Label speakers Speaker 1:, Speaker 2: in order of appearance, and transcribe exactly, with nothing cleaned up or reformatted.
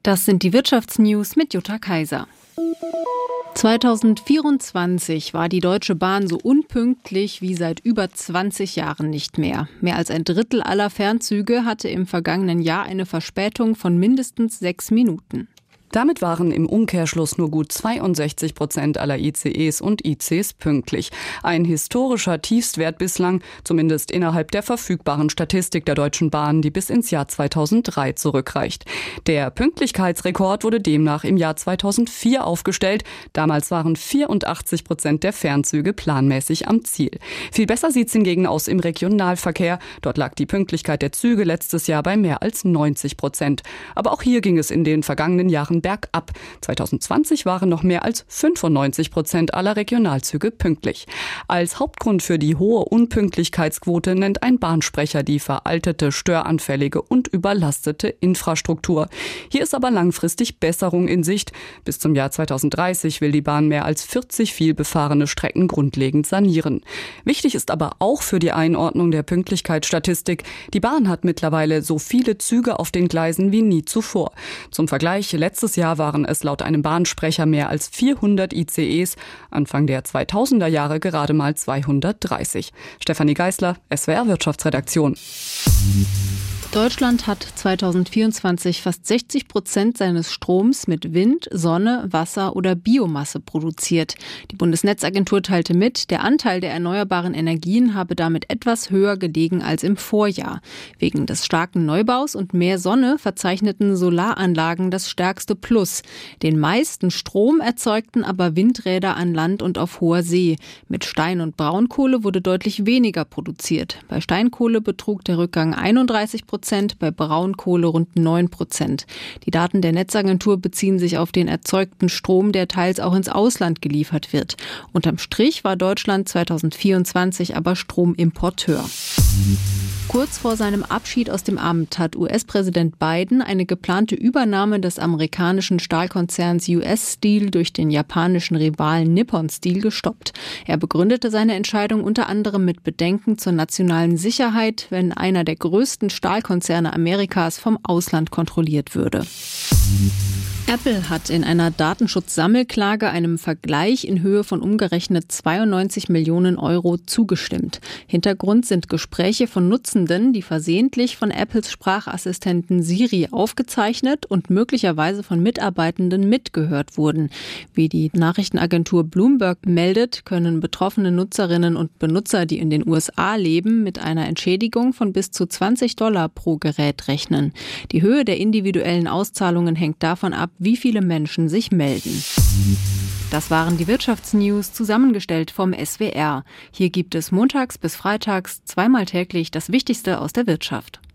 Speaker 1: Das sind die Wirtschaftsnews mit Jutta Kaiser. zweitausendvierundzwanzig war die Deutsche Bahn so unpünktlich wie seit über zwanzig Jahren nicht mehr. Mehr als ein Drittel aller Fernzüge hatte im vergangenen Jahr eine Verspätung von mindestens sechs Minuten.
Speaker 2: Damit waren im Umkehrschluss nur gut zweiundsechzig Prozent aller I C Es und I Cs pünktlich. Ein historischer Tiefstwert bislang, zumindest innerhalb der verfügbaren Statistik der Deutschen Bahn, die bis ins Jahr zweitausenddrei zurückreicht. Der Pünktlichkeitsrekord wurde demnach im Jahr zweitausendvier aufgestellt. Damals waren vierundachtzig Prozent der Fernzüge planmäßig am Ziel. Viel besser sieht's hingegen aus im Regionalverkehr. Dort lag die Pünktlichkeit der Züge letztes Jahr bei mehr als neunzig Prozent. Aber auch hier ging es in den vergangenen Jahren bergab. zweitausendzwanzig waren noch mehr als fünfundneunzig Prozent aller Regionalzüge pünktlich. Als Hauptgrund für die hohe Unpünktlichkeitsquote nennt ein Bahnsprecher die veraltete, störanfällige und überlastete Infrastruktur. Hier ist aber langfristig Besserung in Sicht. Bis zum Jahr zweitausenddreißig will die Bahn mehr als vierzig vielbefahrene Strecken grundlegend sanieren. Wichtig ist aber auch für die Einordnung der Pünktlichkeitsstatistik: Die Bahn hat mittlerweile so viele Züge auf den Gleisen wie nie zuvor. Zum Vergleich, letztes Jahr waren es laut einem Bahnsprecher mehr als vierhundert I C Es, Anfang der zweitausender Jahre gerade mal zweihundertdreißig. Stefanie Geisler, S W R Wirtschaftsredaktion.
Speaker 1: Deutschland hat zweitausendvierundzwanzig fast sechzig Prozent seines Stroms mit Wind, Sonne, Wasser oder Biomasse produziert. Die Bundesnetzagentur teilte mit, der Anteil der erneuerbaren Energien habe damit etwas höher gelegen als im Vorjahr. Wegen des starken Neubaus und mehr Sonne verzeichneten Solaranlagen das stärkste Plus. Den meisten Strom erzeugten aber Windräder an Land und auf hoher See. Mit Stein- und Braunkohle wurde deutlich weniger produziert. Bei Steinkohle betrug der Rückgang einunddreißig Prozent. Bei Braunkohle rund neun Prozent. Die Daten der Netzagentur beziehen sich auf den erzeugten Strom, der teils auch ins Ausland geliefert wird. Unterm Strich war Deutschland zweitausendvierundzwanzig aber Stromimporteur. Kurz vor seinem Abschied aus dem Amt hat U S-Präsident Biden eine geplante Übernahme des amerikanischen Stahlkonzerns U S Steel durch den japanischen Rivalen Nippon Steel gestoppt. Er begründete seine Entscheidung unter anderem mit Bedenken zur nationalen Sicherheit, wenn einer der größten Stahlkonzerne Amerikas vom Ausland kontrolliert würde. Apple hat in einer Datenschutzsammelklage einem Vergleich in Höhe von umgerechnet zweiundneunzig Millionen Euro zugestimmt. Hintergrund sind Gespräche von Nutzenden, die versehentlich von Apples Sprachassistenten Siri aufgezeichnet und möglicherweise von Mitarbeitenden mitgehört wurden. Wie die Nachrichtenagentur Bloomberg meldet, können betroffene Nutzerinnen und Benutzer, die in den U S A leben, mit einer Entschädigung von bis zu zwanzig Dollar pro Gerät rechnen. Die Höhe der individuellen Auszahlungen hängt davon ab, wie viele Menschen sich melden. Das waren die Wirtschaftsnews, zusammengestellt vom S W R. Hier gibt es montags bis freitags zweimal täglich das Wichtigste aus der Wirtschaft.